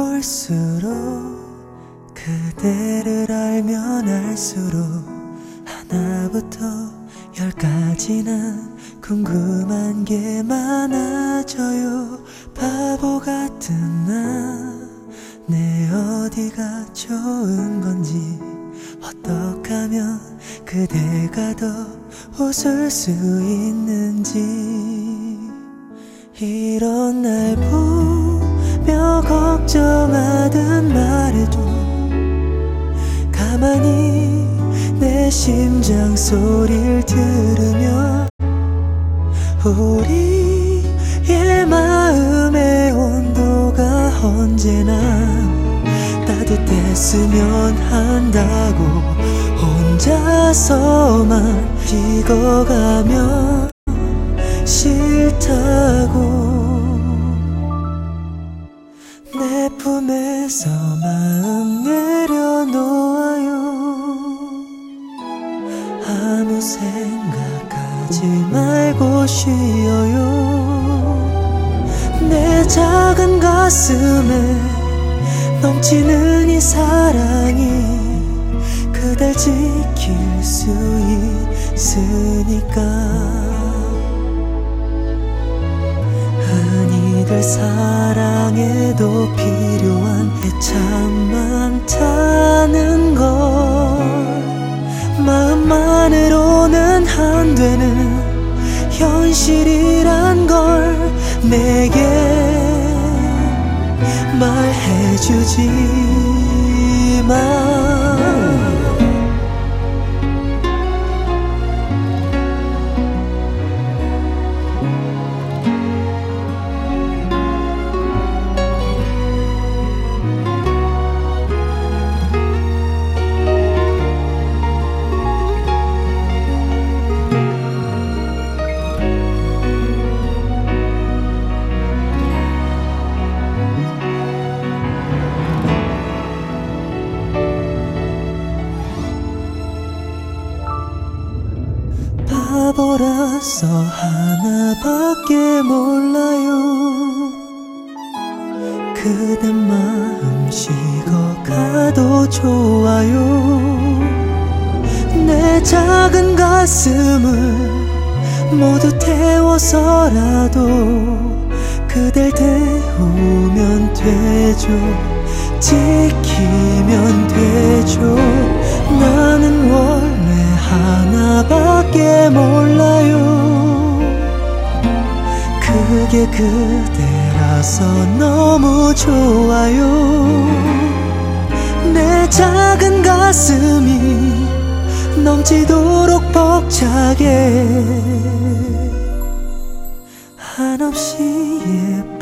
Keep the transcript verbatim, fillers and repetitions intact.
볼수록 그대를 알면 알수록 하나부터 열까지나 궁금한 게 많아져요. 바보 같은 나 내 어디가 좋은 건지 어떻게 하면 그대가 더 웃을 수 있는지 이런 날 보며 걱정하든 말해도 가만히 내 심장 소리를 들으며 우리의 마음의 온도가 언제나 따뜻했으면 한다고 혼자서만 익어가면 싫다고 내 품에서 마음 내려놓아요. 아무 생각하지 말고 쉬어요. 내 작은 가슴에 넘치는 이 사랑이 그댈 지킬 수 있으니까 흔히들 사랑에도 필요한 게 참 많다는 걸 마음만으로는 안 되는 현실이란 걸 내게 말해주지만 바보라서 하나밖에 몰라요. 그댄 마음 식어가도 좋아요. 내 작은 가슴을 모두 태워서라도 그댈 태우면 되죠. 지키면 되죠. 나는 원래 하나밖에 몰라요. 그게 그대라서 너무 좋아요. 내 작은 가슴이 넘치도록 벅차게 한없이 예뻐